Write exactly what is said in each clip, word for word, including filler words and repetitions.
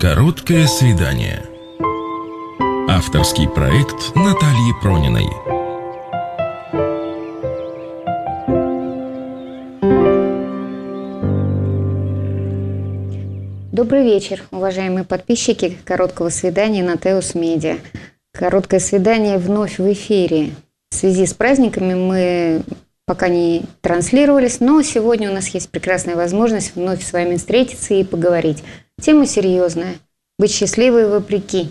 Короткое свидание. Авторский проект Натальи Прониной. Добрый вечер, уважаемые подписчики короткого свидания на Теос Медиа. Короткое свидание вновь в эфире. В связи с праздниками мы пока не транслировались, но сегодня у нас есть прекрасная возможность вновь с вами встретиться и поговорить. Тема серьезная. Быть счастливой вопреки.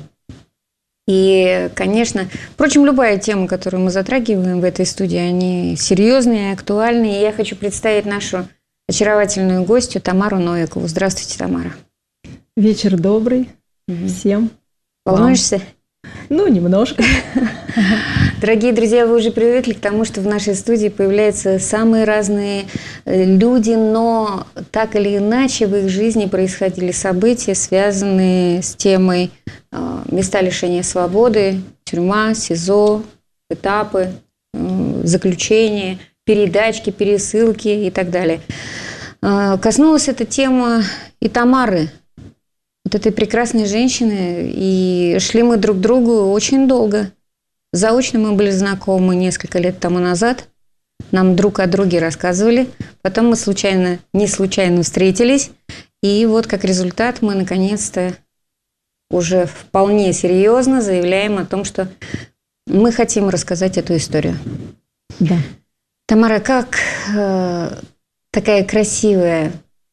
И, конечно, впрочем, любая тема, которую мы затрагиваем в этой студии, они серьезные, актуальные. И я хочу представить нашу очаровательную гостью Тамару Новикову. Здравствуйте, Тамара. Вечер добрый угу. всем. Волнуешься? Ну, немножко. Дорогие друзья, вы уже привыкли к тому, что в нашей студии появляются самые разные люди, но так или иначе в их жизни происходили события, связанные с темой э, места лишения свободы, тюрьма, СИЗО, этапы, э, заключения, передачки, пересылки и так далее. Э, коснулась эта тема и Тамары, вот этой прекрасной женщины, и шли мы друг к другу очень долго. Заочно мы были знакомы несколько лет тому назад. Нам друг о друге рассказывали. Потом мы случайно, не случайно встретились. И вот как результат мы наконец-то уже вполне серьезно заявляем о том, что мы хотим рассказать эту историю. Да. Тамара, как э, такая красивая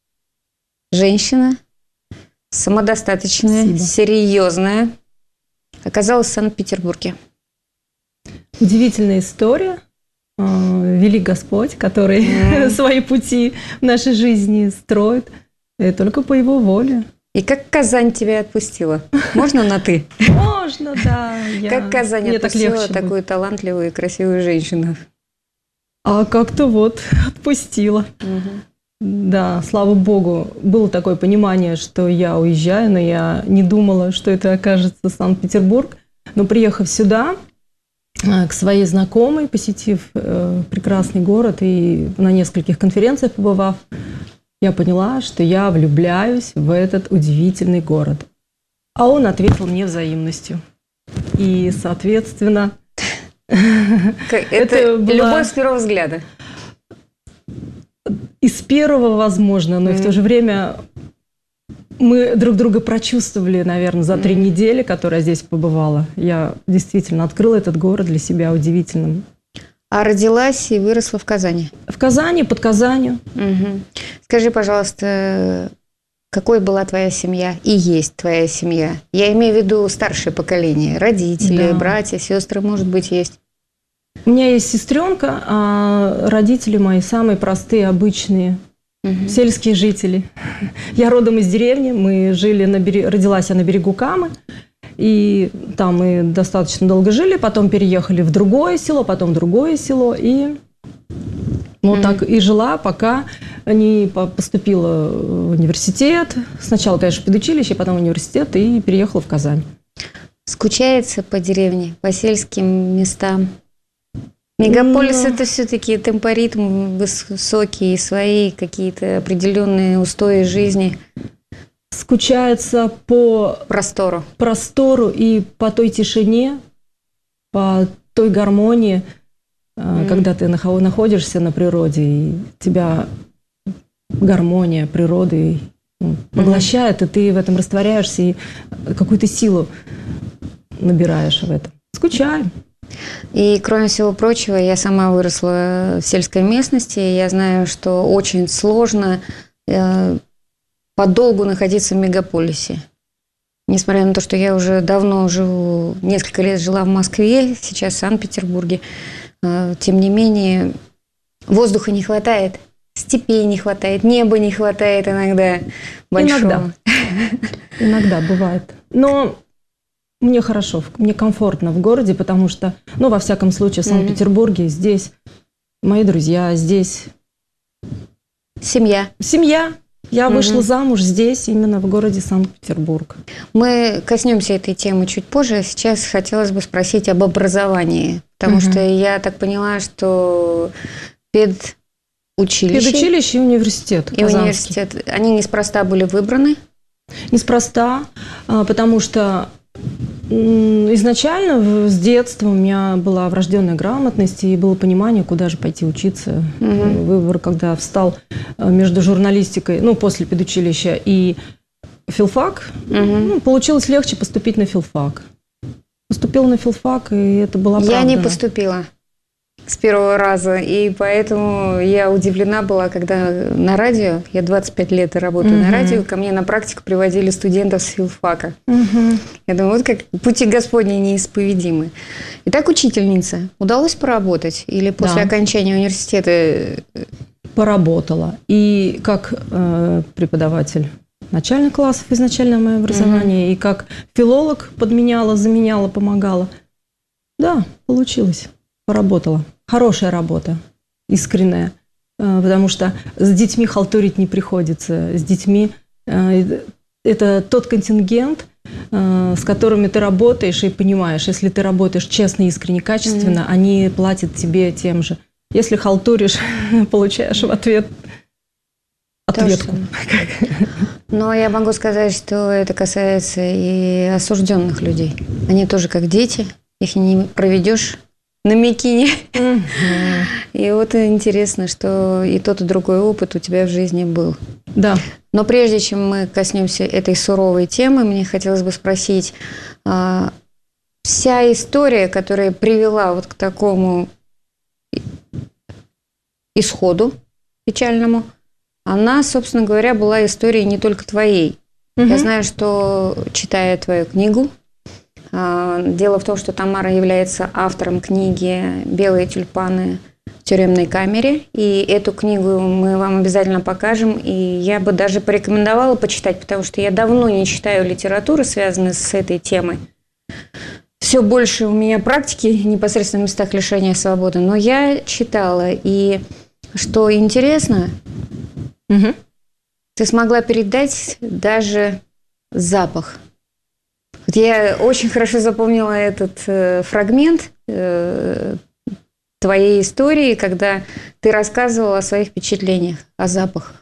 женщина, самодостаточная, Спасибо. серьезная, оказалась в Санкт-Петербурге? Удивительная история. Велик Господь, который mm. свои пути в нашей жизни строит, и только по Его воле. И как Казань тебя отпустила? Можно на «ты»? Можно, да. Как Казань отпустила такую талантливую и красивую женщину? А как-то вот отпустила. Да, слава Богу, было такое понимание, что я уезжаю, но я не думала, что это окажется Санкт-Петербург. Но приехав сюда, к своей знакомой, посетив э, прекрасный город и на нескольких конференциях побывав, я поняла, что я влюбляюсь в этот удивительный город. А он ответил мне взаимностью. И, соответственно... Это любовь с первого взгляда. И с первого, возможно, но и в то же время мы друг друга прочувствовали, наверное, за три недели, которые я здесь побывала. Я действительно открыла этот город для себя удивительным. А родилась и выросла в Казани? В Казани, под Казанью. Угу. Скажи, пожалуйста, какой была твоя семья и есть твоя семья? Я имею в виду старшее поколение, родители, да. братья, сестры, может быть, есть? У меня есть сестренка, а родители мои самые простые, обычные, угу. сельские жители. Я родом из деревни, мы жили на берегу, родилась я на берегу Камы, и там мы достаточно долго жили, потом переехали в другое село, потом в другое село, и вот угу. так и жила, пока не поступила в университет. Сначала, конечно, в педучилище, потом в университет, и переехала в Казань. Скучается по деревне, по сельским местам? Мегаполис – это все-таки темпоритм высокий, свои какие-то определенные устои жизни. Скучается по простору. простору и по той тишине, по той гармонии, mm. когда ты находишься на природе, и тебя гармония природы поглощает, mm. и ты в этом растворяешься, и какую-то силу набираешь в этом. Скучаю. И, кроме всего прочего, я сама выросла в сельской местности. Я знаю, что очень сложно э, подолгу находиться в мегаполисе. Несмотря на то, что я уже давно живу, несколько лет жила в Москве, сейчас в Санкт-Петербурге, э, тем не менее, воздуха не хватает, степей не хватает, неба не хватает иногда большого. Иногда. Иногда бывает. Но... Мне хорошо, мне комфортно в городе, потому что, ну, во всяком случае, в Санкт-Петербурге, здесь мои друзья, здесь... Семья. Семья. Я угу. вышла замуж здесь, именно в городе Санкт-Петербург. Мы коснемся этой темы чуть позже. Сейчас хотелось бы спросить об образовании, потому угу. что я так поняла, что педучилище... Педучилище и университет И университет. Они неспроста были выбраны. Неспроста, потому что изначально с детства у меня была врожденная грамотность и было понимание, куда же пойти учиться. Mm-hmm. Выбор, когда встал между журналистикой, ну, после педучилища и филфак, mm-hmm. ну, получилось легче поступить на филфак. Поступила на филфак, и это была правда. Я не поступила с первого раза, и поэтому я удивлена была, когда на радио, я двадцать пять лет работаю uh-huh. на радио, ко мне на практику приводили студентов с филфака. Uh-huh. Я думаю, вот как пути Господни неисповедимы. Итак, учительница, удалось поработать? Или после да. окончания университета? Поработала. И как э, преподаватель начальных классов изначально мое образование, uh-huh. и как филолог подменяла, заменяла, помогала. Да, получилось. Поработала. Хорошая работа, искренняя, потому что с детьми халтурить не приходится. С детьми это тот контингент, с которыми ты работаешь и понимаешь, если ты работаешь честно, искренне, качественно, mm-hmm. они платят тебе тем же. Если халтуришь, получаешь в ответ ответку. Но я могу сказать, что это касается и осужденных людей. Они тоже как дети, их не проведешь на Микине. Uh-huh. И вот интересно, что и тот, и другой опыт у тебя в жизни был. Да. Но прежде чем мы коснемся этой суровой темы, мне хотелось бы спросить, а, вся история, которая привела вот к такому исходу печальному, она, собственно говоря, была историей не только твоей. Uh-huh. Я знаю, что, читая твою книгу, дело в том, что Тамара является автором книги «Белые тюльпаны в тюремной камере». И эту книгу мы вам обязательно покажем. И я бы даже порекомендовала почитать, потому что я давно не читаю литературы, связанной с этой темой. Все больше у меня практики непосредственно в местах лишения свободы. Но я читала. И что интересно, угу. ты смогла передать даже запах. Вот я очень хорошо запомнила этот э, фрагмент э, твоей истории, когда ты рассказывала о своих впечатлениях, о запахах.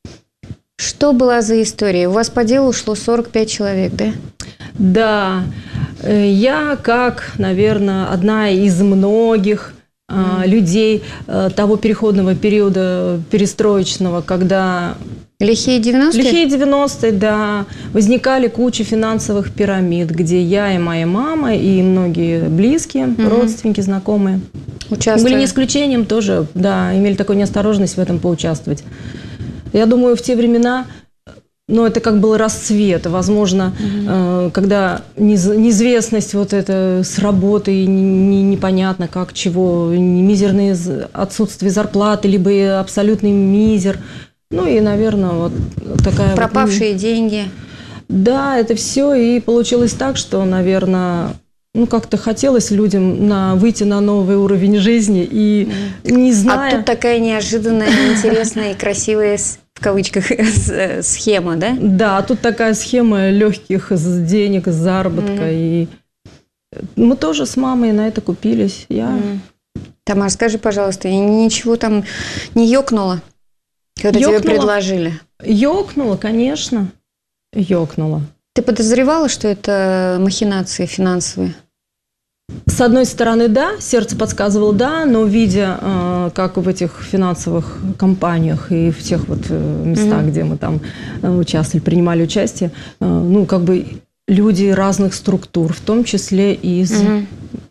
Что была за история? У вас по делу ушло сорок пять человек, да? Да. Я, как, наверное, одна из многих э, mm. людей э, того переходного периода перестроечного, когда... Лихие девяностые? Лихие девяностые, да. Возникали куча финансовых пирамид, где я и моя мама, и многие близкие, угу. родственники, знакомые. Участвовали. Были не исключением тоже, да, имели такую неосторожность в этом поучаствовать. Я думаю, в те времена, ну, это как был расцвет. Возможно, угу. э, когда неизвестность вот это с работой, непонятно как, чего, мизерное отсутствие зарплаты, либо абсолютный мизер. Ну и, наверное, вот такая... Пропавшие вот, деньги. Да, это все. И получилось так, что, наверное, ну как-то хотелось людям на, выйти на новый уровень жизни. И не зная... А тут такая неожиданная, интересная и красивая, в кавычках, схема, да? Да, тут такая схема легких денег, заработка. Mm. И мы тоже с мамой на это купились. Я... Mm. Тамара, скажи, пожалуйста, ничего там не ёкнуло? Когда ёкнула. Тебе предложили? Ёкнуло, конечно. Ёкнуло. Ты подозревала, что это махинации финансовые? С одной стороны, да, сердце подсказывало, да, но видя, как в этих финансовых компаниях и в тех вот местах, mm-hmm. где мы там участвовали, принимали участие, ну, как бы люди разных структур, в том числе из mm-hmm.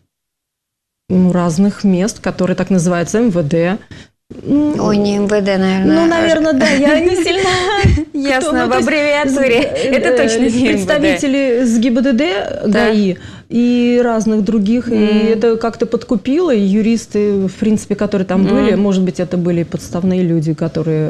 ну, разных мест, которые так называются эм вэ дэ. Ой, не эм вэ дэ, наверное. Ну, наверное, да, я не сильно... Ясно, в аббревиатуре. Это точно не эм вэ дэ. Представители с гэ бэ дэ дэ, ГАИ и разных других. И это как-то подкупило. И юристы, в принципе, которые там были, может быть, это были подставные люди, которые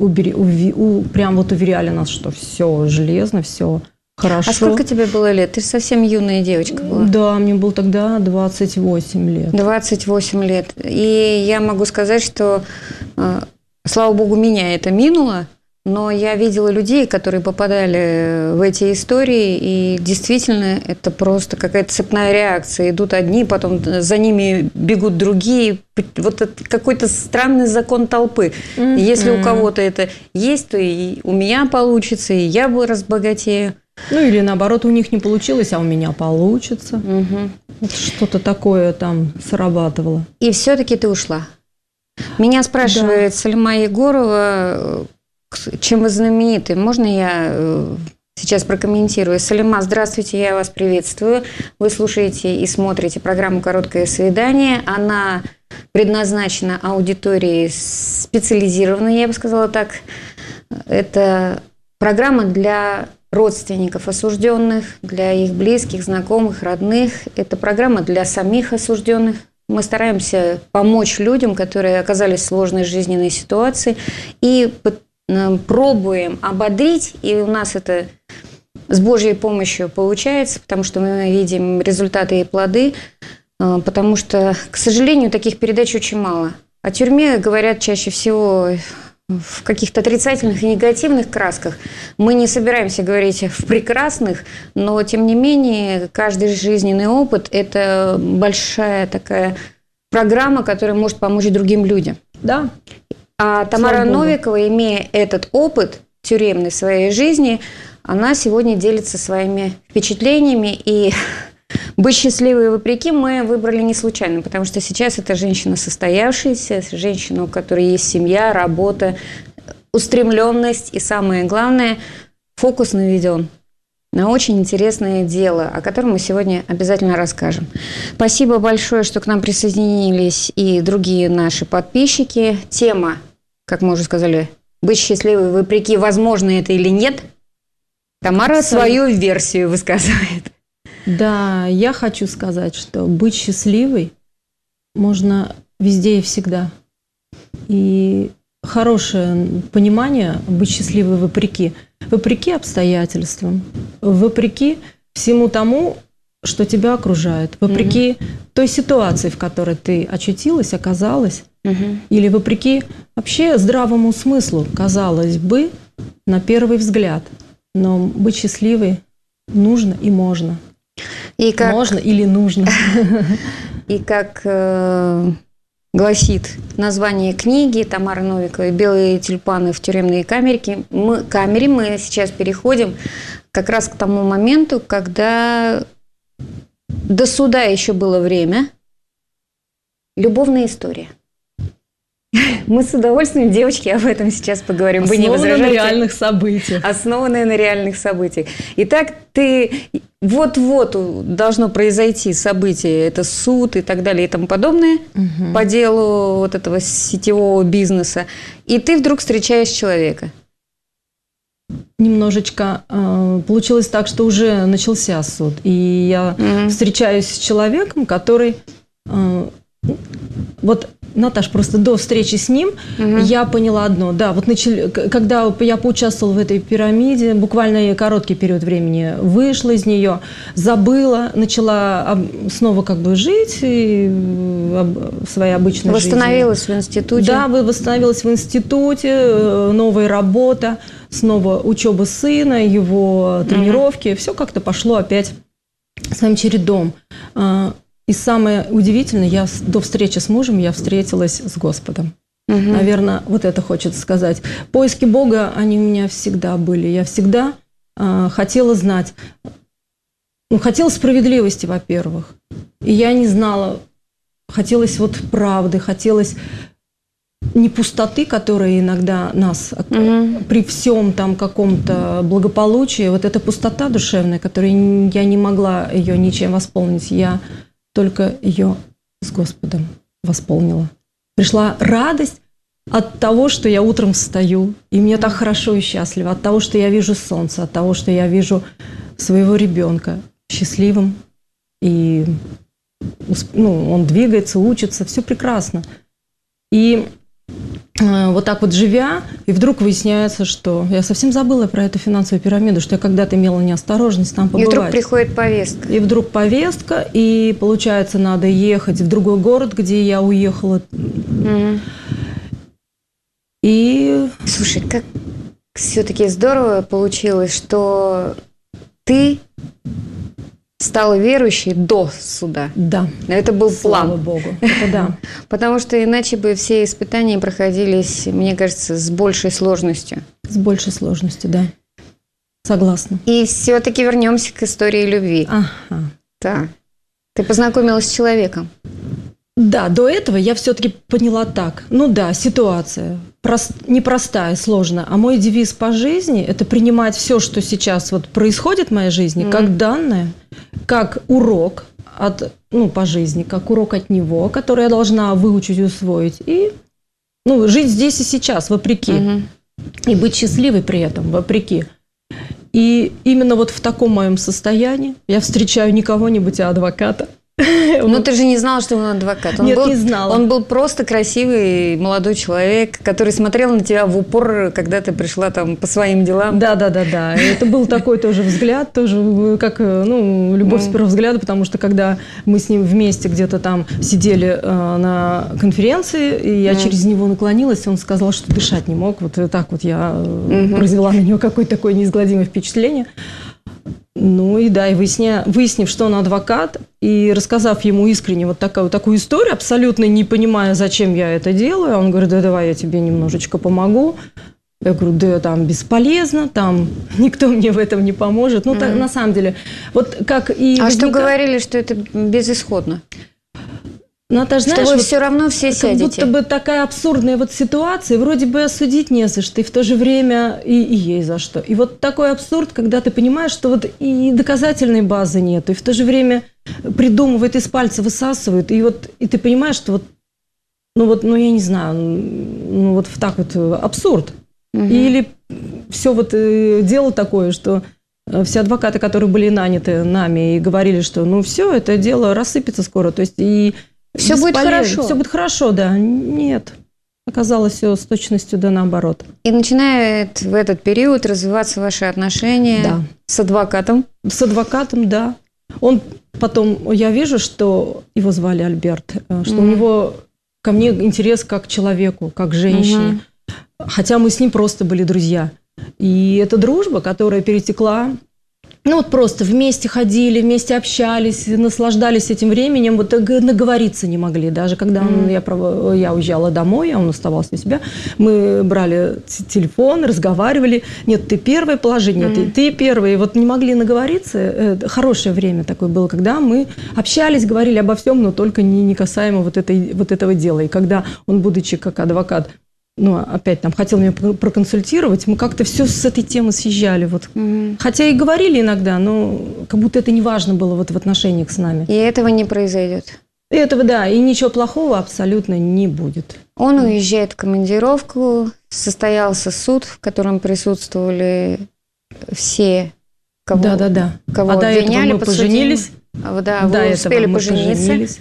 прям вот уверяли нас, что все железно, все хорошо. А сколько тебе было лет? Ты же совсем юная девочка была. Да, мне было тогда двадцать восемь лет. двадцать восемь лет. И я могу сказать, что, слава богу, меня это минуло. но я видела людей, которые попадали в эти истории, и действительно это просто какая-то цепная реакция. Идут одни, потом за ними бегут другие. Вот это какой-то странный закон толпы. Mm-hmm. Если у кого-то это есть, то и у меня получится, и я бы разбогатею. Ну или наоборот, у них не получилось, а у меня получится. Угу. Вот что-то такое там срабатывало. И все-таки ты ушла. Меня спрашивает да. Салима Егорова, чем вы знамениты. Можно я сейчас прокомментирую? Салима, здравствуйте, я вас приветствую. Вы слушаете и смотрите программу «Короткое свидание». Она предназначена аудитории специализированной, я бы сказала так. Это программа для родственников осужденных, для их близких, знакомых, родных. Это программа для самих осужденных. Мы стараемся помочь людям, которые оказались в сложной жизненной ситуации, и пробуем ободрить, и у нас это с Божьей помощью получается, потому что мы видим результаты и плоды, потому что, к сожалению, таких передач очень мало. О тюрьме говорят чаще всего в каких-то отрицательных и негативных красках. Мы не собираемся говорить в прекрасных, но, тем не менее, каждый жизненный опыт – это большая такая программа, которая может помочь другим людям. Да. А Тамара Новикова, имея этот опыт тюремной в своей жизни, она сегодня делится своими впечатлениями. И быть счастливой вопреки мы выбрали не случайно, потому что сейчас это женщина состоявшаяся, женщина, у которой есть семья, работа, устремленность и, самое главное, фокус наведен на очень интересное дело, о котором мы сегодня обязательно расскажем. Спасибо большое, что к нам присоединились и другие наши подписчики. Тема, как мы уже сказали, быть счастливой вопреки, возможно это или нет, Тамара свою версию высказывает. Да, я хочу сказать, что быть счастливой можно везде и всегда. И хорошее понимание быть счастливой вопреки. Вопреки обстоятельствам, вопреки всему тому, что тебя окружает, вопреки mm-hmm. той ситуации, в которой ты очутилась, оказалась, mm-hmm. или вопреки вообще здравому смыслу, казалось бы, на первый взгляд. Но быть счастливой нужно и можно. И как, можно или нужно. И как э, гласит название книги Тамары Новиковой «Белые тюльпаны в тюремной камере», мы, камере, мы сейчас переходим как раз к тому моменту, когда до суда еще было время. Любовная история. Мы с удовольствием, девочки, об этом сейчас поговорим. Вы не возражаете? Основанная на реальных событиях. Основанная на реальных событиях. Итак, ты вот-вот должно произойти событие, это суд и так далее и тому подобное угу. по делу вот этого сетевого бизнеса, и ты вдруг встречаешь человека. Немножечко э, получилось так, что уже начался суд, и я угу. встречаюсь с человеком, который э, вот, Наташ, просто до встречи с ним угу. я поняла одно. Да, вот начали, когда я поучаствовала в этой пирамиде, буквально короткий период времени вышла из нее, забыла, начала снова как бы жить и в своей обычной жизни. Восстановилась в институте. Да, восстановилась в институте, новая работа, снова учеба сына, его тренировки. Угу. Все как-то пошло опять своим чередом. И самое удивительное, я до встречи с мужем я встретилась с Господом. Угу. Наверное, вот это хочется сказать. Поиски Бога, они у меня всегда были. Я всегда э, хотела знать, ну, хотела справедливости, во-первых. И я не знала, хотелось вот правды, хотелось не пустоты, которая иногда нас угу. при всем там каком-то благополучии, вот эта пустота душевная, которую я не могла ее ничем восполнить, я только ее с Господом восполнила. Пришла радость от того, что я утром встаю, и мне так хорошо и счастливо, от того, что я вижу солнце, от того, что я вижу своего ребенка счастливым, и ну, он двигается, учится, все прекрасно. И э, вот так вот живя, и вдруг выясняется, что я совсем забыла про эту финансовую пирамиду, что я когда-то имела неосторожность там побывать. И вдруг приходит повестка. И вдруг повестка, и получается, надо ехать в другой город, где я уехала. Mm-hmm. И... Слушай, как... все-таки здорово получилось, что ты стала верующей до суда. Да. Это был план. Слава Богу. Это да. Потому что иначе бы все испытания проходились, мне кажется, с большей сложностью. С большей сложностью, да. Согласна. И все-таки вернемся к истории любви. Ага. Так. Ты познакомилась с человеком. Да, до этого я все-таки поняла так. Ну да, ситуация прост, непростая, сложная. А мой девиз по жизни – это принимать все, что сейчас вот происходит в моей жизни, mm-hmm. как данное, как урок от, ну, по жизни, как урок от него, который я должна выучить и усвоить. И ну, жить здесь и сейчас, вопреки. Mm-hmm. И быть счастливой при этом, вопреки. И именно вот в таком моем состоянии я встречаю не кого-нибудь, а адвоката. Ну, ты же не знала, что он адвокат. Он Нет, был, не знала. Он был просто красивый молодой человек, который смотрел на тебя в упор, когда ты пришла там по своим делам. Да, да, да, да. И это был такой тоже взгляд, тоже как, ну, любовь mm. с первого взгляда, потому что когда мы с ним вместе где-то там сидели э, на конференции, и я mm. через него наклонилась, он сказал, что дышать не мог. Вот так вот я mm-hmm. произвела на него какое-то такое неизгладимое впечатление. Ну и да, и выясня, выяснив, что он адвокат, и рассказав ему искренне вот такую, такую историю, абсолютно не понимая, зачем я это делаю, он говорит, да давай я тебе немножечко помогу. Я говорю, да там бесполезно, там никто мне в этом не поможет. Ну, mm-hmm. так, на самом деле, вот как и... А возникает... что говорили, что это безысходно? Наташа, что знаешь, вы вот все равно все как сядете. будто бы такая абсурдная вот ситуация, вроде бы осудить не за что, и в то же время и, и ей за что. И вот такой абсурд, когда ты понимаешь, что вот и доказательной базы нет, и в то же время придумывает, из пальца высасывает, и вот и ты понимаешь, что вот, ну вот, ну я не знаю, ну вот так вот абсурд. Угу. Или все вот дело такое, что все адвокаты, которые были наняты нами и говорили, что ну все, это дело рассыпется скоро, то есть и все будет хорошо. Все будет хорошо, да. Нет. Оказалось все с точностью да наоборот. И начинает в этот период развиваться ваши отношения да. с адвокатом? С адвокатом, да. Он потом, я вижу, что его звали Альберт, что mm. у него ко мне интерес как к человеку, как к женщине. Mm-hmm. Хотя мы с ним просто были друзья. И эта дружба, которая перетекла... Ну, вот просто вместе ходили, вместе общались, наслаждались этим временем, вот наговориться не могли. Даже когда он, mm. я, я уезжала домой, а он оставался у себя, мы брали телефон, разговаривали. Нет, ты первая, положи, нет, mm. ты первая. И вот не могли наговориться. Хорошее время такое было, когда мы общались, говорили обо всем, но только не, не касаемо вот, этой, вот этого дела. И когда он, будучи как адвокат, ну, опять там хотел меня проконсультировать, мы как-то все с этой темы съезжали. Вот. Mm-hmm. Хотя и говорили иногда, но как будто это не важно было вот в отношениях с нами. И этого не произойдет? И этого, да, и ничего плохого абсолютно не будет. Он mm-hmm. уезжает в командировку, состоялся суд, в котором присутствовали все, кого, да, да, да. кого а обвиняли, до этого мы поженились. А, да, вы до успели этого мы пожениться. Поженились.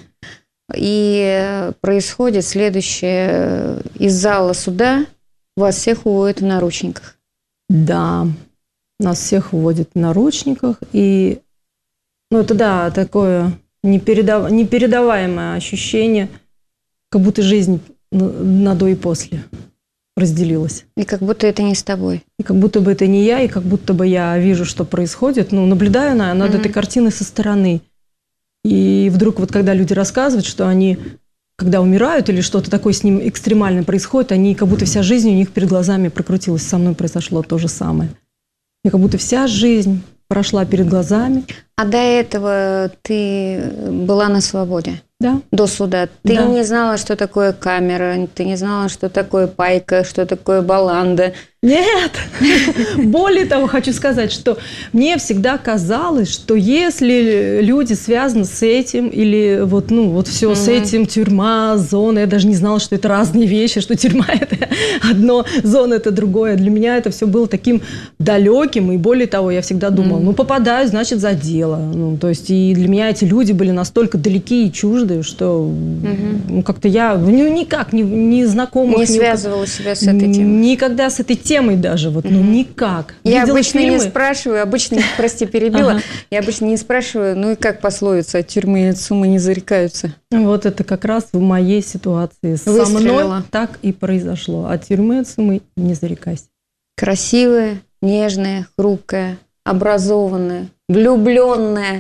И происходит следующее. Из зала суда вас всех уводят в наручниках. Да, нас всех уводят в наручниках. И, ну, это, да, такое непередав... непередаваемое ощущение, как будто жизнь на до и после разделилась. И как будто это не с тобой. И как будто бы это не я, и как будто бы я вижу, что происходит, ну, наблюдаю на, над mm-hmm. этой картиной со стороны. И вдруг вот когда люди рассказывают, что они, когда умирают или что-то такое с ним экстремально происходит, они как будто вся жизнь у них перед глазами прокрутилась. Со мной произошло то же самое. И как будто вся жизнь прошла перед глазами. А до этого ты была на свободе? Да. До суда. Ты да. не знала, что такое камера, ты не знала, что такое пайка, что такое баланда. Нет! Более того, хочу сказать, что мне всегда казалось, что если люди связаны с этим, или вот, ну, вот все mm-hmm. с этим, тюрьма, зона, я даже не знала, что это разные вещи, что тюрьма – это одно, зона – это другое. Для меня это все было таким далеким, и более того, я всегда думала, mm-hmm. ну, попадаю, значит, за дело. Ну, то есть, и для меня эти люди были настолько далеки и чужды, что mm-hmm. ну, как-то я ну, никак не, не знакомых. Не связывала себя с этой темой. Никогда с этой темой. Темой даже, вот, ну, никак. Я Видела обычно фильмы. не спрашиваю, обычно, прости, перебила, ага. я обычно не спрашиваю, ну и как пословица, от тюрьмы и от суммы не зарекаются. Вот это как раз в моей ситуации. Со мной так и произошло. От тюрьмы и от суммы не зарекайся. Красивая, нежная, хрупкая, образованная, влюбленная.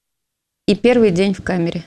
И первый день в камере.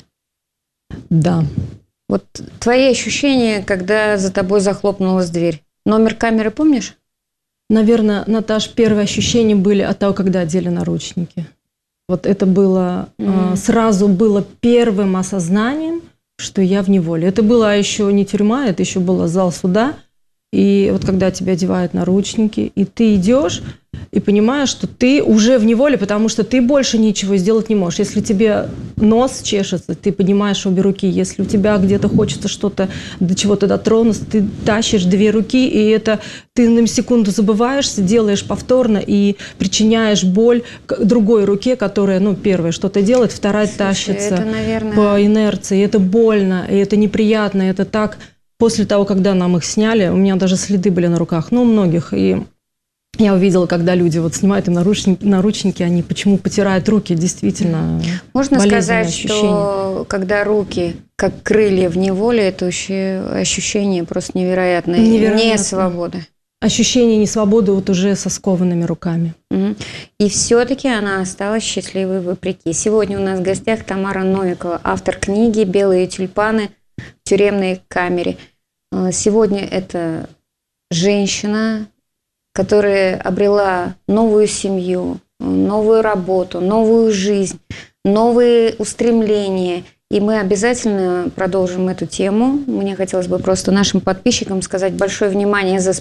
Да. Вот твои ощущения, когда за тобой захлопнулась дверь. Номер камеры помнишь? Наверное, Наташ, первые ощущения были от того, когда одели наручники. Вот это было, mm-hmm. сразу было первым осознанием, что я в неволе. Это была еще не тюрьма, это еще был зал суда. И вот когда тебя одевают наручники, и ты идешь, и понимаешь, что ты уже в неволе, потому что ты больше ничего сделать не можешь. Если тебе нос чешется, ты поднимаешь обе руки. Если у тебя где-то хочется что-то, до чего-то дотронуться, ты тащишь две руки, и это ты на секунду забываешься, делаешь повторно и причиняешь боль другой руке, которая, ну, первая что-то делает, вторая Слушай, тащится это, наверное... по инерции. Это больно, и это неприятно, это так... После того, когда нам их сняли, у меня даже следы были на руках, ну, у многих, и я увидела, когда люди вот снимают им наручники, наручники, они почему потирают руки, действительно. Можно сказать, ощущения. Что когда руки как крылья в неволе, это ощущение просто невероятное, невероятно. Не свободы. Ощущение несвободы вот уже со скованными руками. Угу. И все-таки она осталась счастливой вопреки. Сегодня у нас в гостях Тамара Новикова, автор книги «Белые тюльпаны» в тюремной камере. Сегодня это женщина, которая обрела новую семью, новую работу, новую жизнь, новые устремления. И мы обязательно продолжим эту тему. Мне хотелось бы просто нашим подписчикам сказать большое внимание за,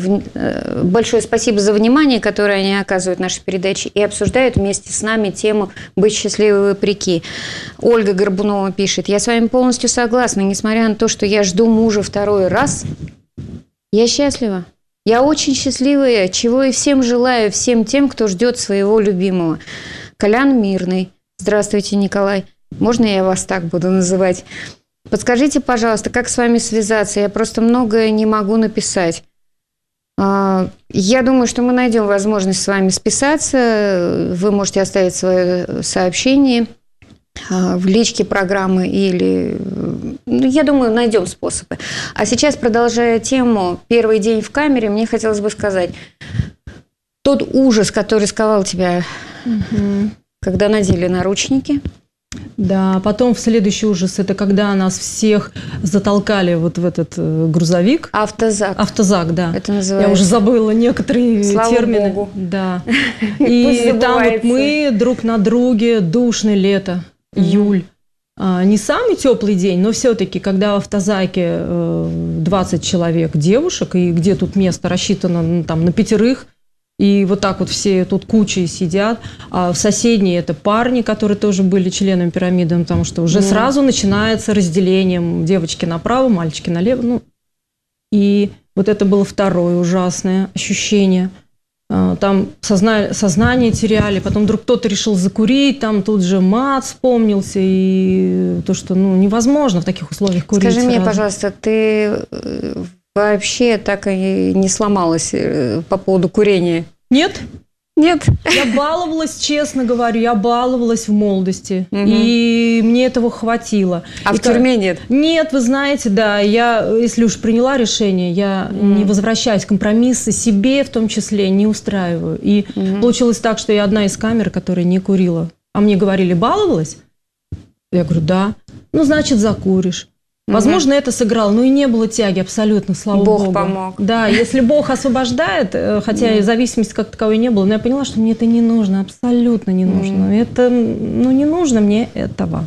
большое спасибо за внимание, которое они оказывают нашей передаче и обсуждают вместе с нами тему «Быть счастливой вопреки». Ольга Горбунова пишет: «Я с вами полностью согласна. Несмотря на то, что я жду мужа второй раз, я счастлива. Я очень счастливая, чего и всем желаю, всем тем, кто ждет своего любимого». Колян Мирный. Здравствуйте, Николай. Можно я вас так буду называть? Подскажите, пожалуйста, как с вами связаться? Я просто многое не могу написать. Я думаю, что мы найдем возможность с вами списаться. Вы можете оставить свое сообщение в личке программы или... Я думаю, найдем способы. А сейчас, продолжая тему «Первый день в камере», мне хотелось бы сказать, тот ужас, который сковал тебя, угу. когда надели наручники... Да, потом в следующий ужас, это когда нас всех затолкали вот в этот э, грузовик. Автозак. Автозак, да. Это называется. Я уже забыла некоторые Слава термины. Богу. Да. И там вот мы друг на друге, душное лето, июль. А, не самый теплый день, но все-таки, когда в автозаке э, двадцать человек девушек, и где тут место рассчитано ну, там, на пятерых, и вот так вот все тут кучей сидят. А в соседней это парни, которые тоже были членами пирамиды, потому что уже mm. сразу начинается разделение. Девочки направо, мальчики налево. Ну, и вот это было второе ужасное ощущение. Там созна... сознание теряли, потом вдруг кто-то решил закурить, там тут же мат вспомнился, и то, что ну, невозможно в таких условиях курить. Скажи сразу. мне, пожалуйста, ты... вообще так и не сломалась по поводу курения? Нет. Нет. Я баловалась, честно говорю, я баловалась в молодости. Угу. И мне этого хватило. А и в тюрьме как... нет? Нет, вы знаете, да. Я, если уж приняла решение, я угу. не возвращаюсь. Компромиссы себе в том числе не устраиваю. И угу. получилось так, что я одна из камер, которая не курила. А мне говорили, баловалась? Я говорю, да. Ну, значит, закуришь. Возможно, угу. это сыграло, но и не было тяги абсолютно, слава Бог Богу. Бог помог. Да, если Бог освобождает, хотя и зависимости как таковой не было, но я поняла, что мне это не нужно, абсолютно не нужно. Mm. Это, ну, не нужно мне этого.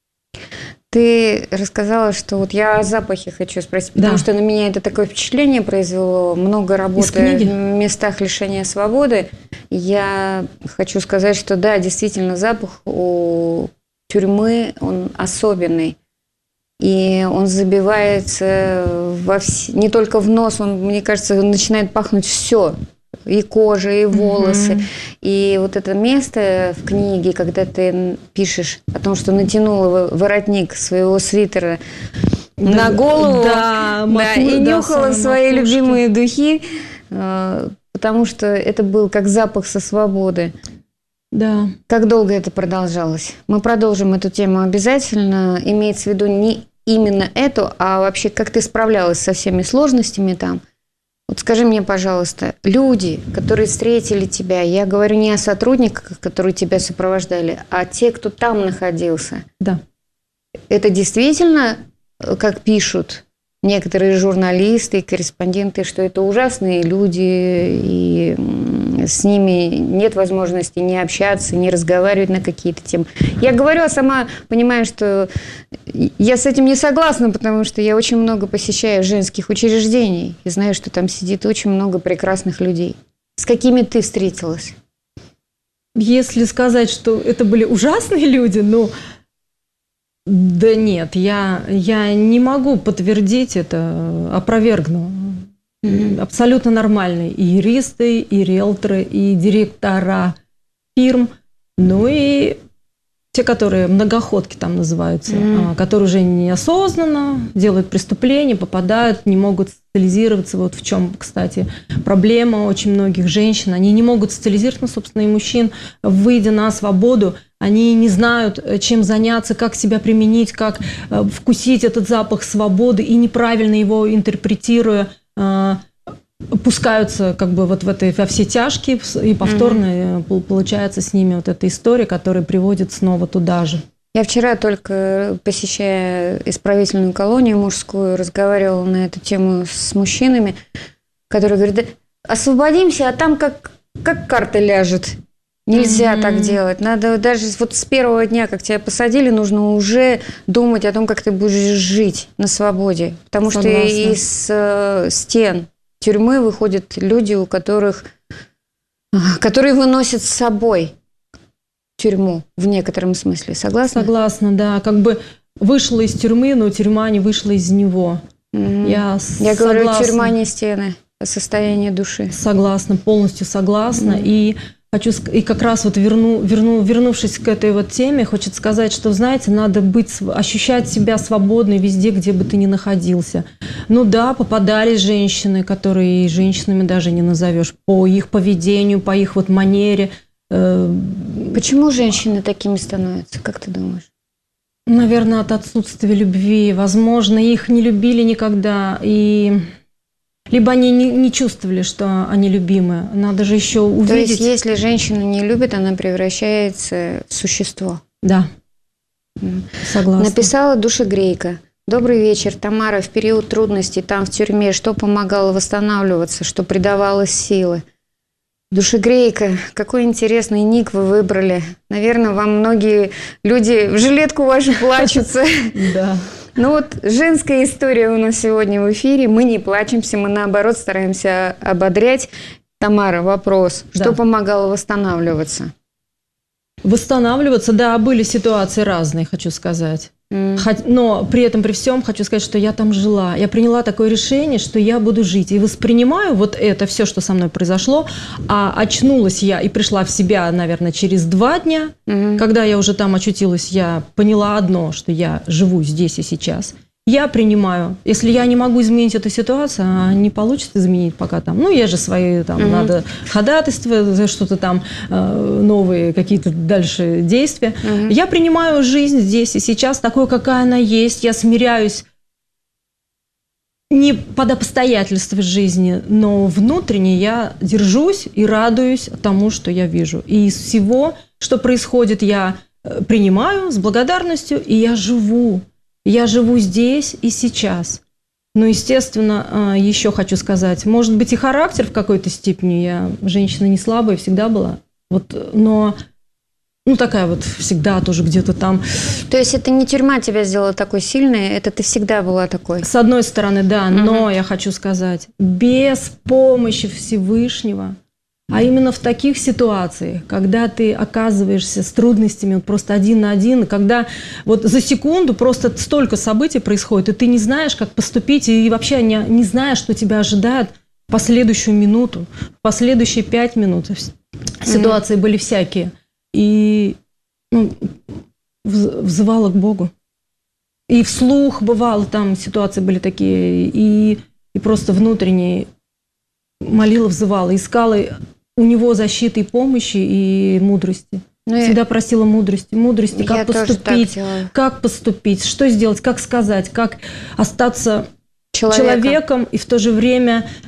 Ты рассказала, что вот я о запахе хочу спросить, потому да. что на меня это такое впечатление произвело. Много работы в местах лишения свободы. Я хочу сказать, что да, действительно, запах у тюрьмы, он особенный. И он забивается во вс... не только в нос, он, мне кажется, начинает пахнуть все. И кожа, и волосы. Mm-hmm. И вот это место в книге, когда ты пишешь о том, что натянула воротник своего свитера да, на голову да, да, и да, нюхала свои макушки. Любимые духи, потому что это был как запах со свободы. Да. Как долго это продолжалось? Мы продолжим эту тему обязательно. Имеется в виду не именно эту, а вообще как ты справлялась со всеми сложностями там. Вот скажи мне, пожалуйста, люди, которые встретили тебя, я говорю не о сотрудниках, которые тебя сопровождали, а те, кто там находился. Да. Это действительно, как пишут некоторые журналисты и корреспонденты, что это ужасные люди, и с ними нет возможности ни общаться, ни разговаривать на какие-то темы. Я говорю, а сама понимаю, что я с этим не согласна, потому что я очень много посещаю женских учреждений и знаю, что там сидит очень много прекрасных людей. С какими ты встретилась? Если сказать, что это были ужасные люди, ну... Да нет, я, я не могу подтвердить это, опровергну. Mm-hmm. Абсолютно нормальные и юристы, и риэлторы, и директора фирм, ну и те, которые многоходки там называются, mm-hmm. которые уже неосознанно делают преступления, попадают, не могут социализироваться. Вот в чем, кстати, проблема очень многих женщин. Они не могут социализироваться, ну, собственно, и мужчин, выйдя на свободу, они не знают, чем заняться, как себя применить, как вкусить этот запах свободы, и неправильно его интерпретируя, пускаются как бы вот в это, во все тяжкие, и повторно mm-hmm. получается с ними вот эта история, которая приводит снова туда же. Я вчера только, посещая исправительную колонию мужскую, разговаривала на эту тему с мужчинами, которые говорят: да, освободимся, а там как, как карта ляжет. Нельзя mm-hmm. так делать. Надо даже вот с первого дня, как тебя посадили, нужно уже думать о том, как ты будешь жить на свободе. Потому Согласна. Что из э, стен тюрьмы выходят люди, у которых, которые выносят с собой тюрьму в некотором смысле. Согласна? Согласна, да. Как бы вышла из тюрьмы, но тюрьма не вышла из него. Mm-hmm. Я, Я говорю, тюрьма не стены, а состояние души. Согласна, полностью согласна. Mm-hmm. И хочу, и как раз вот верну, верну, вернувшись к этой вот теме, хочется сказать, что, знаете, надо быть, ощущать себя свободной везде, где бы ты ни находился. Ну да, попадались женщины, которые женщинами даже не назовешь, по их поведению, по их вот манере. Почему женщины такими становятся, как ты думаешь? Наверное, от отсутствия любви. Возможно, их не любили никогда, и... либо они не, не чувствовали, что они любимы. Надо же еще увидеть. То есть, если женщину не любит, она превращается в существо. Да, согласна. Написала душегрейка. Добрый вечер, Тамара. В период трудностей там, в тюрьме, что помогало восстанавливаться, что придавало силы? Душегрейка, какой интересный ник вы выбрали. Наверное, вам многие люди в жилетку вашу плачутся. Да. Ну вот женская история у нас сегодня в эфире. Мы не плачемся, мы наоборот стараемся ободрять. Тамара, вопрос. Да. Что помогало восстанавливаться? Восстанавливаться, да, были ситуации разные, хочу сказать. Mm. Но при этом, при всем, хочу сказать, что я там жила. Я приняла такое решение, что я буду жить. И воспринимаю вот это все, что со мной произошло. А очнулась я и пришла в себя, наверное, через два дня. Mm-hmm. Когда я уже там очутилась, я поняла одно, что я живу здесь и сейчас. Я принимаю. Если я не могу изменить эту ситуацию, а не получится изменить пока там. Ну, я же свои, там, mm-hmm. надо ходатайство за что-то там, э, новые какие-то дальше действия. Mm-hmm. Я принимаю жизнь здесь и сейчас такой, какая она есть. Я смиряюсь не под обстоятельства жизни, но внутренне я держусь и радуюсь тому, что я вижу. И из всего, что происходит, я принимаю с благодарностью, и я живу. Я живу здесь и сейчас. Ну, естественно, еще хочу сказать, может быть, и характер в какой-то степени. Я женщина не слабая, всегда была. Вот, но, ну, такая вот всегда тоже где-то там. То есть это не тюрьма тебя сделала такой сильной, это ты всегда была такой? С одной стороны, да, угу. Но я хочу сказать, без помощи Всевышнего, а именно в таких ситуациях, когда ты оказываешься с трудностями вот просто один на один, когда вот за секунду просто столько событий происходит, и ты не знаешь, как поступить, и вообще не, не знаешь, что тебя ожидает в последующую минуту, в последующие пять минут. Ситуации mm-hmm. были всякие. И ну, взывала к Богу. И вслух бывало, там ситуации были такие, и, и просто внутренне молила, взывала, искала у него защиты и помощи, и мудрости. Ну, Всегда я... просила мудрости. Мудрости, как поступить, как поступить, что сделать, как сказать, как остаться человеком, человеком и в то же время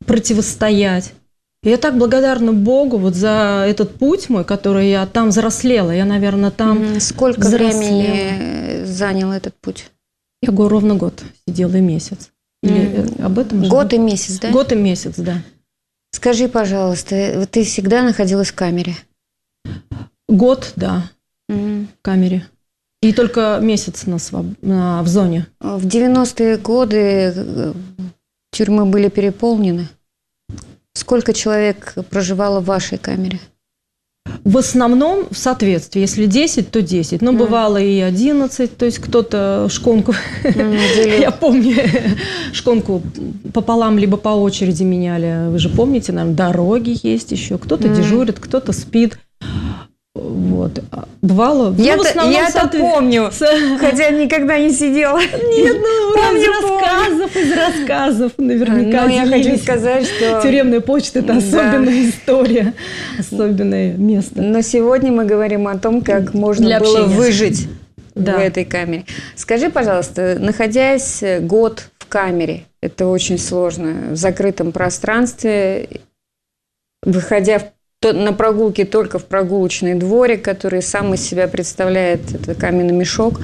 противостоять. И я так благодарна Богу вот за этот путь мой, который я там взрослела. Я, наверное, там Сколько взрослела. времени занял этот путь? Я говорю, ровно год сидела и месяц. Или mm. об этом же? Год и месяц, да? Год и месяц, да. Скажи, пожалуйста, ты всегда находилась в камере? Год, да, mm. в камере. И только месяц на своб... на... в зоне. В девяностые годы тюрьмы были переполнены. Сколько человек проживало в вашей камере? В основном в соответствии. Если десять, то десять. Но mm. бывало и одиннадцать. То есть кто-то шконку, mm, я помню, шконку пополам либо по очереди меняли. Вы же помните, наверное, дороги есть еще. Кто-то mm. дежурит, кто-то спит. Вот. Бывало. Я-то, ну, я-то соответ... помню, хотя никогда не сидела. Нет, ну, помню, из рассказов, помню. из рассказов наверняка. Но я хочу сказать, что... Тюремная почта – это особенная да. история, особенное место. Но сегодня мы говорим о том, как можно Для было общения. выжить да. в этой камере. Скажи, пожалуйста, находясь год в камере, это очень сложно, в закрытом пространстве, выходя в на прогулке только в прогулочный дворик, который сам из себя представляет это каменный мешок.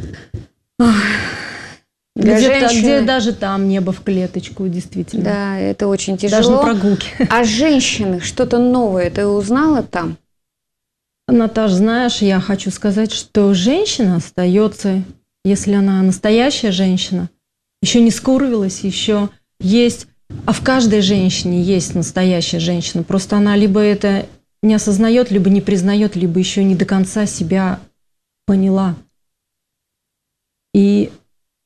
Для где, женщины... где даже там небо в клеточку, действительно. Да, это очень тяжело. Даже на прогулке. А женщины, что-то новое ты узнала там? Наташ, знаешь, я хочу сказать, что женщина остается, если она настоящая женщина, еще не скурвилась, еще есть... А в каждой женщине есть настоящая женщина. Просто она либо это не осознает, либо не признает, либо еще не до конца себя поняла. И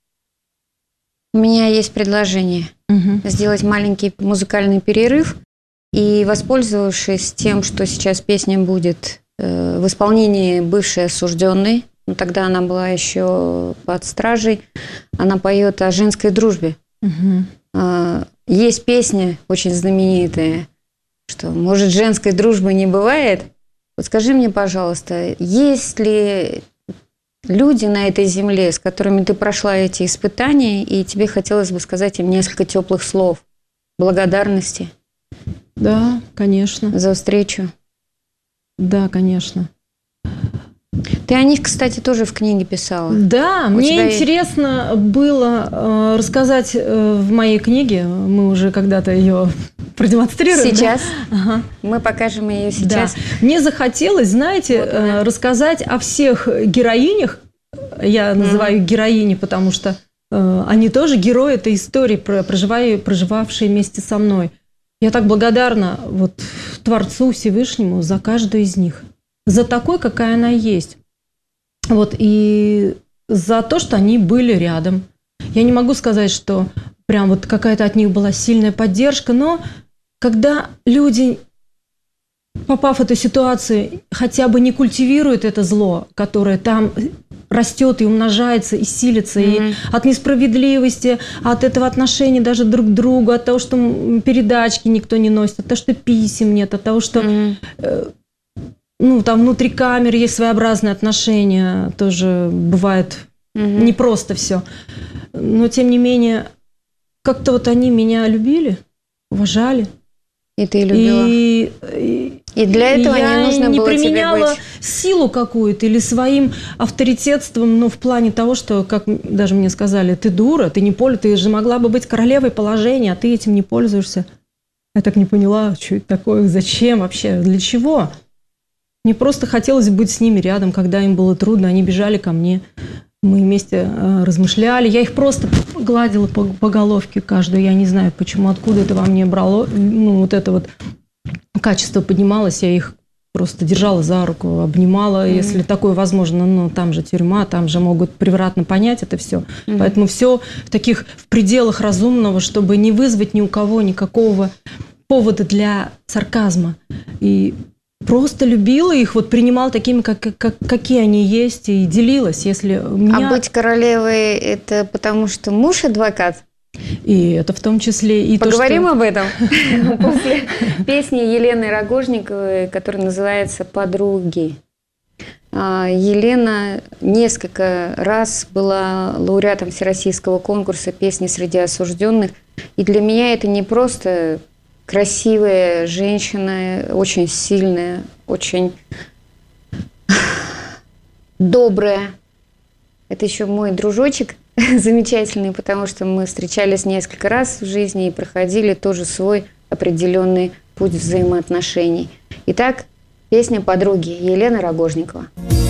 у меня есть предложение. Угу. Сделать маленький музыкальный перерыв. И, воспользовавшись тем, что сейчас песня будет э, в исполнении бывшей осужденной, ну, тогда она была еще под стражей, она поет о женской дружбе. Угу. Э, Есть песня очень знаменитая, что, может, женской дружбы не бывает. Вот скажи мне, пожалуйста, есть ли люди на этой земле, с которыми ты прошла эти испытания, и тебе хотелось бы сказать им несколько теплых слов, благодарности? Да, конечно. За встречу? Да, конечно. Ты о них, кстати, тоже в книге писала. Да, У мне тебя... интересно было э, рассказать э, в моей книге, мы уже когда-то ее продемонстрируем. Сейчас. Да? Ага. Мы покажем ее сейчас. Да. Мне захотелось, знаете, вот, да. э, рассказать о всех героинях, я называю их mm-hmm. героини, потому что э, они тоже герои этой истории, проживавшие вместе со мной. Я так благодарна вот, Творцу Всевышнему за каждую из них. За такой, какая она есть. Вот, и за то, что они были рядом. Я не могу сказать, что прям вот какая-то от них была сильная поддержка, но когда люди, попав в эту ситуацию, хотя бы не культивируют это зло, которое там растет и умножается, и силится, mm-hmm. и от несправедливости, от этого отношения даже друг к другу, от того, что передачки никто не носит, от того, что писем нет, от того, что... Mm-hmm. Ну, там внутри камеры есть своеобразные отношения, тоже бывает угу. непросто все. Но, тем не менее, как-то вот они меня любили, уважали. И ты любила. И, и, и для этого и не нужно не было применяла тебе быть... силу какую-то или своим авторитетством, ну, в плане того, что, как даже мне сказали, ты дура, ты не пользуешься, ты же могла бы быть королевой положения, а ты этим не пользуешься. Я так не поняла, что это такое, зачем вообще, для чего? Мне просто хотелось быть с ними рядом, когда им было трудно, они бежали ко мне, мы вместе э, размышляли. Я их просто гладила по, по головке каждую, я не знаю, почему, откуда это во мне брало, ну, вот это вот качество поднималось, я их просто держала за руку, обнимала, mm-hmm. если такое возможно, ну, там же тюрьма, там же могут превратно понять это все. Mm-hmm. Поэтому все в таких, в пределах разумного, чтобы не вызвать ни у кого никакого повода для сарказма. И просто любила их, вот принимала такими, как, как, какие они есть, и делилась, если у меня... А быть королевой – это потому, что муж адвокат? И это в том числе и Поговорим то, что... об этом после песни Елены Рогожниковой, которая называется «Подруги». Елена несколько раз была лауреатом всероссийского конкурса «Песни среди осужденных». И для меня это не просто красивая женщина, очень сильная, очень добрая. Это еще мой дружочек замечательный, потому что мы встречались несколько раз в жизни и проходили тоже свой определенный путь взаимоотношений. Итак, песня «Подруги» Елена Рогожникова.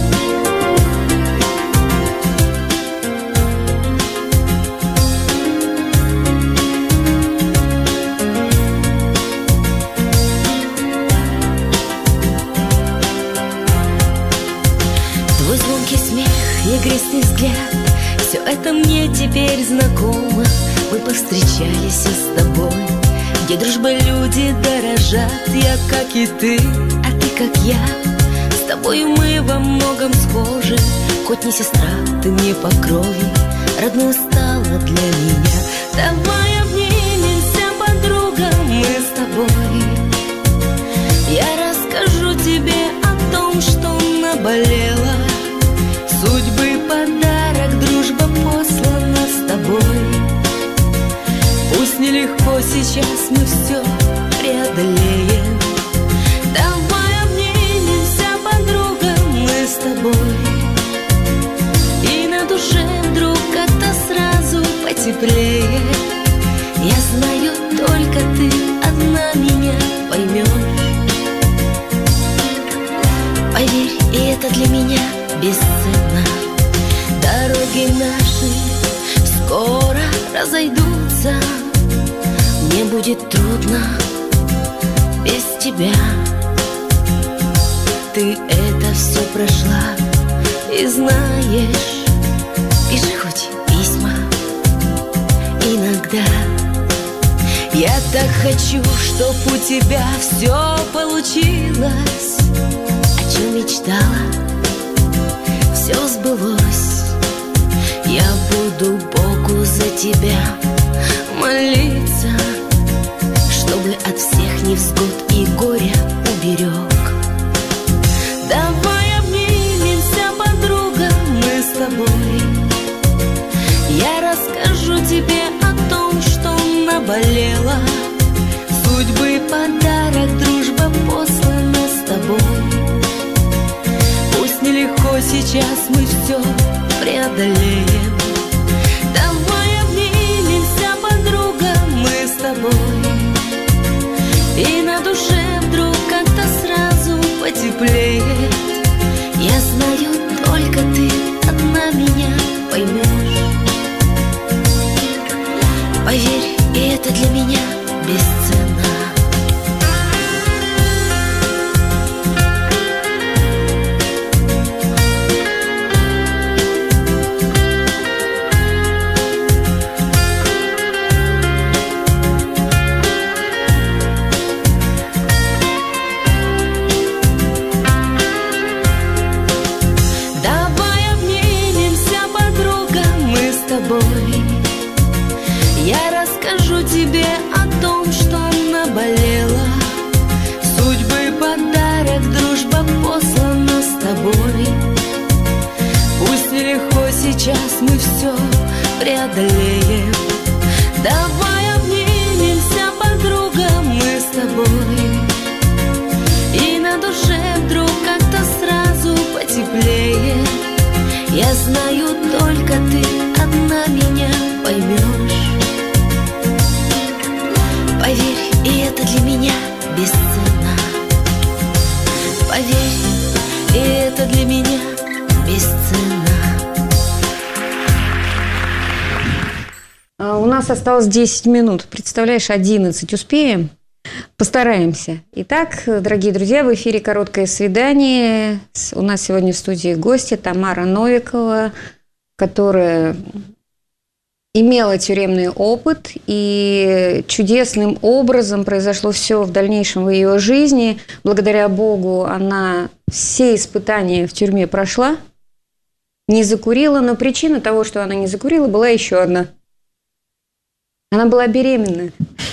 Твой звонкий смех и игристый взгляд, все это мне теперь знакомо. Мы повстречались с тобой, где дружбой люди дорожат. Я как и ты, а ты как я, с тобой мы во многом схожи. Хоть не сестра, ты мне по крови, родной стала для меня. Давай обнимемся, подруга, мы с тобой. Я расскажу тебе о том, что наболело. Судьбы подарок, дружба послана с тобой. Пусть нелегко сейчас, мы все преодолеем. Давай обнимемся, подруга, мы с тобой. И на душе вдруг как-то сразу потеплее. Я знаю, только ты одна меня поймешь. Поверь, и это для меня бесценно. Дороги наши скоро разойдутся. Мне будет трудно без тебя. Ты это все прошла и знаешь. Пиши хоть письма иногда. Я так хочу, чтоб у тебя все получилось. О чем мечтала, все сбылось. Я буду Богу за тебя молиться, чтобы от всех невзгод и горя уберег. Давай обнимемся, подруга, мы с тобой. Я расскажу тебе о том, что наболело. Судьбы подарок, дружба послана с тобой. Пусть нелегко сейчас, мы все преодолеем. Давай обнимемся, подруга, мы с тобой. И на душе вдруг как-то сразу потеплеет. Я знаю, только ты одна меня поймешь. Поверь, и это для меня бесценно. Я расскажу тебе о том, что наболело. Судьбы подарок, дружба послана с тобой. Пусть нелегко сейчас, мы все преодолеем. Давай обнимемся, подруга, мы с тобой. И на душе вдруг как-то сразу потеплеет. Я знаю, только ты одна меня поймешь. Поверь, и это для меня бесценно. Поверь, и это для меня бесценно. У нас осталось десять минут. Представляешь, одиннадцать. Успеем? Постараемся. Итак, дорогие друзья, в эфире «Короткое свидание». У нас сегодня в студии гости Тамара Новикова, которая имела тюремный опыт, и чудесным образом произошло все в дальнейшем в ее жизни. Благодаря Богу она все испытания в тюрьме прошла, не закурила, но причина того, что она не закурила, была еще одна. Она была беременна.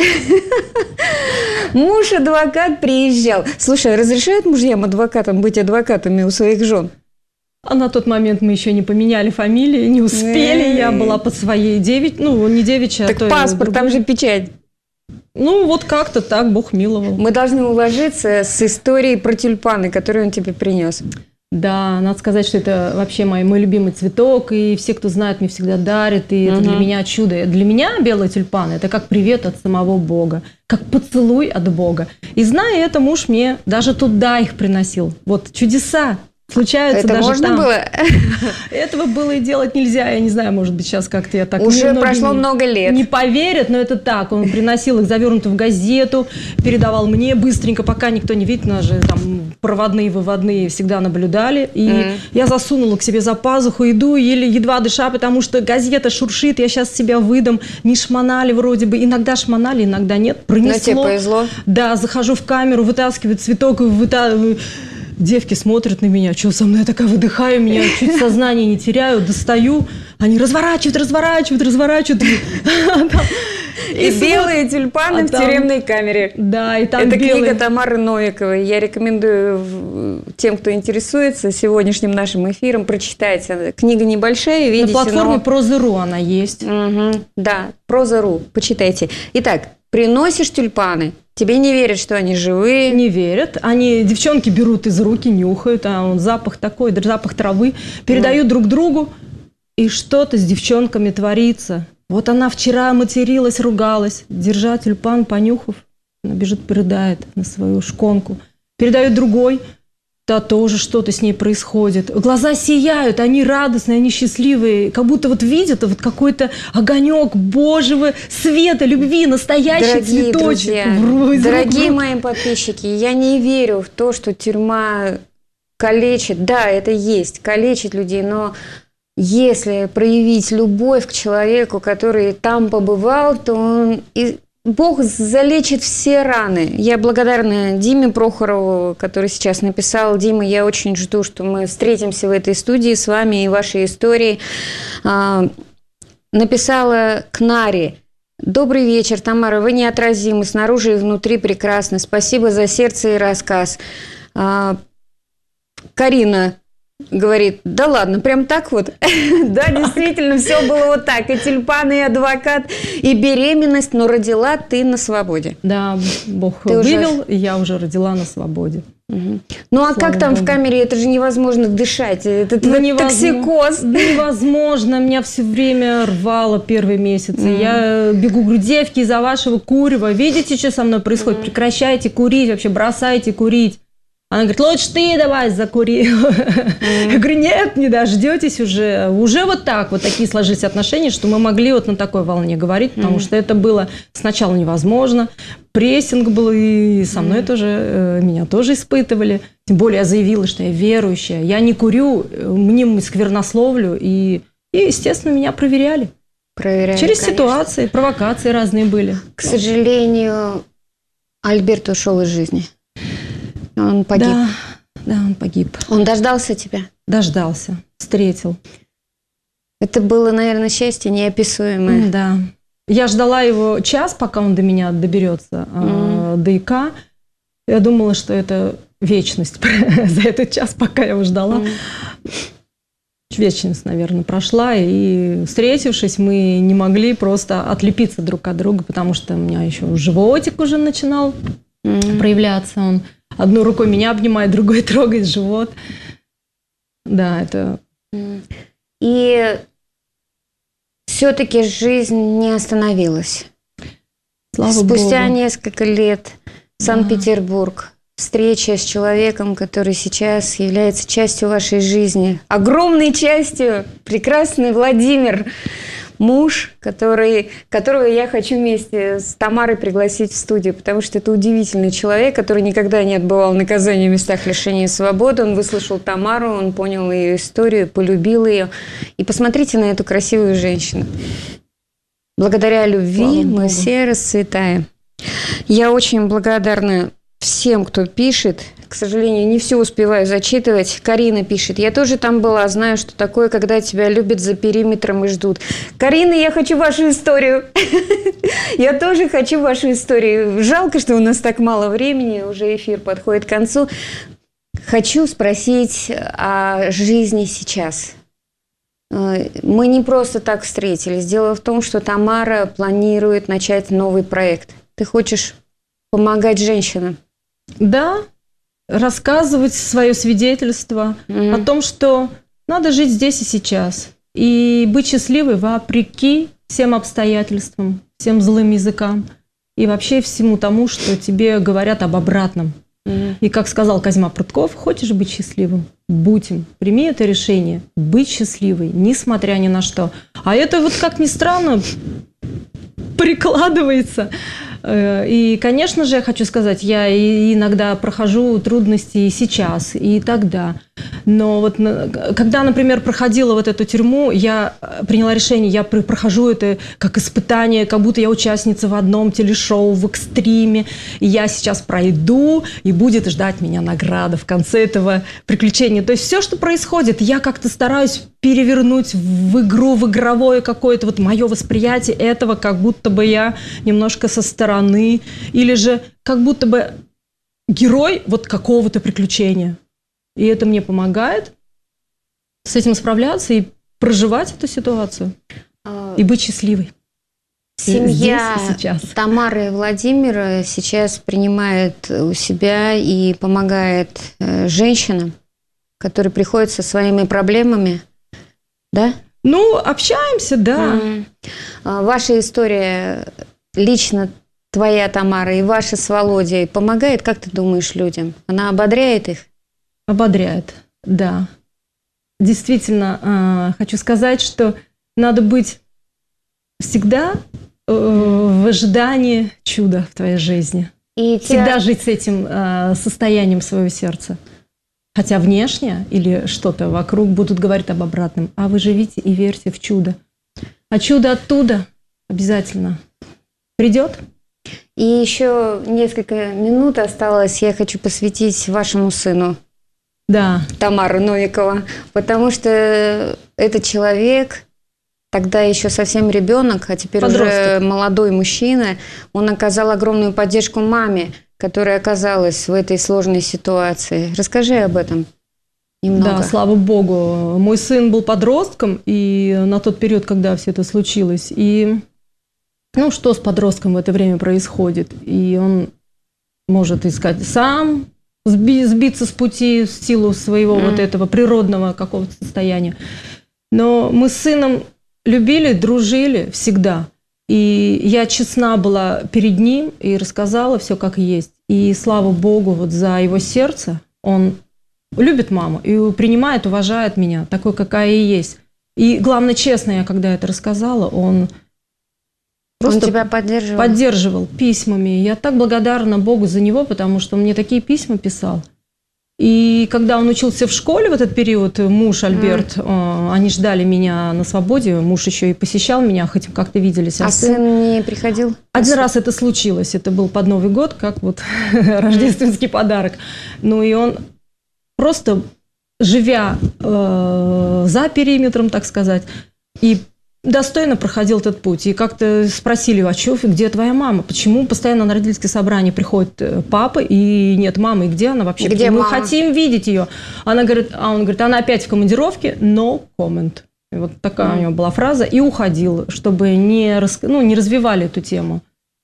Муж-адвокат приезжал. Слушай, разрешают мужьям-адвокатам быть адвокатами у своих жен? А на тот момент мы еще не поменяли фамилии, не успели. Я была под своей девять, ну, не девичья, а так то паспорт, там же печать. Ну, вот как-то так Бог миловал. Мы должны уложиться с историей про тюльпаны, которую он тебе принес. Да, надо сказать, что это вообще мой, мой любимый цветок, и все, кто знает, мне всегда дарят, и это Мгм. для меня чудо. Для меня белые тюльпаны – это как привет от самого Бога, как поцелуй от Бога. И зная это, муж мне даже туда их приносил. Вот чудеса случаются Это даже можно там. было? Этого было и делать нельзя. Я не знаю, может быть, сейчас как-то я так... Уже многие прошло не- много лет. Не поверят, но это так. Он приносил их завернутые в газету, передавал мне быстренько, пока никто не видит. Нас же там проводные, выводные всегда наблюдали. И Мгм. я засунула к себе за пазуху, иду, еле едва дыша, потому что газета шуршит, я сейчас себя выдам. Не шмонали вроде бы. Иногда шмонали, иногда нет. Но Пронесло. тебе повезло. Да, захожу в камеру, вытаскиваю цветок, вытаскиваю. Девки смотрят на меня, что со мной, я такая выдыхаю, меня чуть сознание не теряю, достаю, они разворачивают, разворачивают, разворачивают. И смотрят. белые тюльпаны А в там- тюремной камере. Да, и там Это белые. книга Тамары Новиковой. Я рекомендую в- тем, кто интересуется сегодняшним нашим эфиром, прочитать. Она- Книга небольшая, На видите, платформе но... Проза.ру она есть. Мгм. Да, Проза.ру, почитайте. Итак, приносишь тюльпаны, тебе не верят, что они живые. Не верят. Они, девчонки берут из руки, нюхают, а он запах такой, даже запах травы, передают друг другу, и что-то с девчонками творится. Вот она вчера материлась, ругалась, держа тюльпан, понюхав, она бежит, порыдает на свою шконку. Передает другой, да тоже что-то с ней происходит. Глаза сияют, они радостные, они счастливые, как будто вот видят вот какой-то огонек Божьего света, любви, настоящий Дорогие цветочек. друзья, В- из рук в дорогие руки. мои подписчики, я не верю в то, что тюрьма калечит. Да, это есть, калечит людей, но если проявить любовь к человеку, который там побывал, то он и Бог залечит все раны. Я благодарна Диме Прохорову, который сейчас написал. Дима, я очень жду, что мы встретимся в этой студии с вами и вашей историей. А, написала Кнари. Добрый вечер, Тамара, вы неотразимы, снаружи и внутри прекрасны. Спасибо за сердце и рассказ. А, Карина говорит, да ладно, прям так вот? Да, действительно, все было вот так. И тюльпаны, и адвокат, и беременность, но родила ты на свободе. Да, Бог Ты уже- вывел, и я уже родила на свободе. Мгм. Ну а Слава как там в Богу. камере? Это же невозможно дышать. Это Ну, твой невозможно. токсикоз. Да невозможно, меня все время рвало первые месяцы. Мгм. Я бегу, говорю, девки, из-за вашего курева. Видите, что со мной происходит? Прекращайте курить, вообще бросайте курить. Она говорит, лучше ты давай закури. Я говорю, нет, не дождетесь уже. Уже вот так, вот такие сложились отношения, что мы могли вот на такой волне говорить, потому что это было сначала невозможно. Прессинг был, и со мной тоже, э, меня тоже испытывали. Тем более я заявила, что я верующая. Я не курю, э, мне сквернословлю, и, и, естественно, меня проверяли. Проверяю, Через конечно. ситуации, провокации разные были. К сожалению, Альберт ушел из жизни. Он погиб. Да, да, он погиб. Он дождался тебя. Дождался, встретил. Это было, наверное, счастье неописуемое. Да. Я ждала его час, пока он до меня доберется, Мгм. до ИК. Я думала, что это вечность за этот час, пока я его ждала. Мгм. Вечность, наверное, прошла, и встретившись, мы не могли просто отлепиться друг от друга, потому что у меня еще животик уже начинал Мгм. проявляться. Он одной рукой меня обнимает, другой трогает живот. Да, это... И все-таки жизнь не остановилась. Слава Спустя Богу. несколько лет Санкт-Петербург. Встреча с человеком, который сейчас является частью вашей жизни. Огромной частью. Прекрасный Владимир. Муж, который, которого я хочу вместе с Тамарой пригласить в студию, потому что это удивительный человек, который никогда не отбывал наказание в местах лишения свободы. Он выслушал Тамару, он понял ее историю, полюбил ее. И посмотрите на эту красивую женщину. Благодаря любви Слава мы Богу. все расцветаем. Я очень благодарна всем, кто пишет. К сожалению, не все успеваю зачитывать. Карина пишет. Я тоже там была, знаю, что такое, когда тебя любят за периметром и ждут. Карина, я хочу вашу историю. Я тоже хочу вашу историю. Жалко, что у нас так мало времени, уже эфир подходит к концу. Хочу спросить о жизни сейчас. Мы не просто так встретились. Дело в том, что Тамара планирует начать новый проект. Ты хочешь помогать женщинам. Да, рассказывать свое свидетельство mm-hmm. о том, что надо жить здесь и сейчас. И быть счастливой вопреки всем обстоятельствам, всем злым языкам и вообще всему тому, что тебе говорят об обратном. Mm-hmm. И как сказал Козьма Прутков, хочешь быть счастливым? Будь им. Прими это решение. Быть счастливой, несмотря ни на что. А это вот, как ни странно, прикладывается. И, конечно же, я хочу сказать, я иногда прохожу трудности и сейчас, и тогда. Но вот когда, например, проходила вот эту тюрьму, я приняла решение, я прохожу это как испытание, как будто я участница в одном телешоу, в экстриме. И я сейчас пройду, и будет ждать меня награда в конце этого приключения. То есть все, что происходит, я как-то стараюсь перевернуть в игру, в игровое какое-то вот мое восприятие этого, как будто бы я немножко со стороны, или же как будто бы герой вот какого-то приключения. И это мне помогает с этим справляться и проживать эту ситуацию, и быть счастливой. Семья Тамары и Владимира сейчас принимает у себя и помогает женщинам, которые приходят со своими проблемами, да? Ну, общаемся, да. Mm. Ваша история, лично твоя, Тамара, и ваша с Володей помогает, как ты думаешь, людям? Она ободряет их? Ободряет, да. Действительно, хочу сказать, что надо быть всегда в ожидании чуда в твоей жизни. И всегда тебя... жить с этим состоянием своего сердца. Хотя внешне или что-то вокруг будут говорить об обратном. А вы живите и верьте в чудо. А чудо оттуда обязательно придет. И еще несколько минут осталось. Я хочу посвятить вашему сыну. Да. Тамара Новикова. Потому что этот человек, тогда еще совсем ребенок, а теперь Подросток. Уже молодой мужчина, он оказал огромную поддержку маме, которая оказалась в этой сложной ситуации. Расскажи об этом немного. Да, слава богу. Мой сын был подростком, и на тот период, когда все это случилось. И, ну, что с подростком в это время происходит? И он может искать сам, сби- сбиться с пути в силу своего mm. вот этого природного какого-то состояния. Но мы с сыном любили, дружили всегда. И я честна была перед ним и рассказала все как есть. И слава богу, вот за его сердце, он любит маму и принимает, уважает меня, такой, какая и есть. И главное, честно, я когда это рассказала, он просто он тебя поддерживал. поддерживал письмами. Я так благодарна Богу за него, потому что он мне такие письма писал. И когда он учился в школе в этот период, муж Альберт, mm. они ждали меня на свободе, муж еще и посещал меня, хоть как-то виделись. А, а сын, сын не приходил? Один раз это случилось, это был под Новый год, как вот рождественский подарок. Ну и он просто, живя э, за периметром, так сказать, и достойно проходил этот путь. И как-то спросили, а что, где твоя мама? Почему постоянно на родительские собрания приходит папа, и нет мамы? И где она вообще? Где Мы мама? хотим видеть ее. Она говорит, а он говорит, она опять в командировке, no comment. И вот такая mm. у него была фраза. И уходил, чтобы не, рас... ну, не развивали эту тему.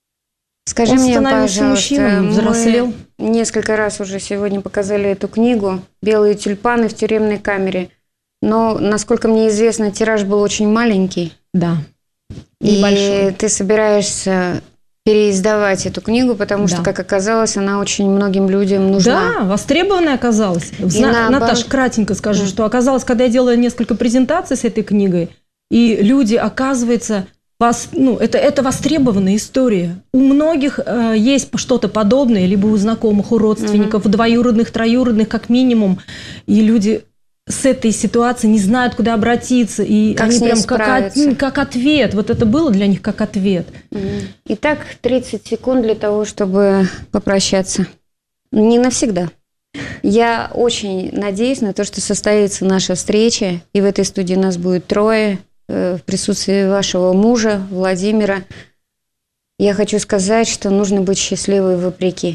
Скажи он мне, становился мужчиной, взрослел. Мы несколько раз уже сегодня показали эту книгу «Белые тюльпаны в тюремной камере». Но, насколько мне известно, тираж был очень маленький. Да. И небольшой. Ты собираешься переиздавать эту книгу, потому да. что, как оказалось, она очень многим людям нужна. Да, востребованная оказалась. Зна- Наташа, кратенько скажу, да. что оказалось, когда я делала несколько презентаций с этой книгой, и люди, оказывается, вас, ну, это, это востребованная история. У многих э, есть что-то подобное, либо у знакомых, у родственников, угу. двоюродных, троюродных, как минимум, и люди с этой ситуации не знают, куда обратиться, и как они прям как, от, как ответ. Вот это было для них как ответ. Итак, тридцать секунд для того, чтобы попрощаться. Не навсегда. Я очень надеюсь на то, что состоится наша встреча, и в этой студии нас будет трое, в присутствии вашего мужа, Владимира. Я хочу сказать, что нужно быть счастливой вопреки.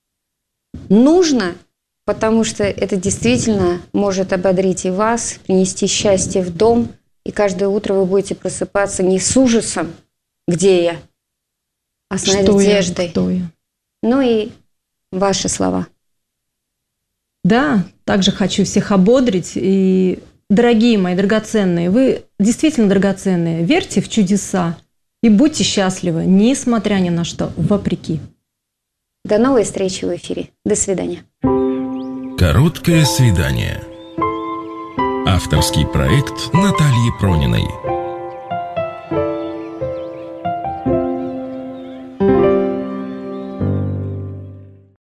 Нужно, потому что это действительно может ободрить и вас, принести счастье в дом, и каждое утро вы будете просыпаться не с ужасом, где я, А с что надеждой. я, кто я. Ну и ваши слова. Да, также хочу всех ободрить. И, дорогие мои драгоценные, вы действительно драгоценные. Верьте в чудеса и будьте счастливы, несмотря ни на что, вопреки. До новой встречи в эфире. До свидания. Короткое свидание. Авторский проект Натальи Прониной.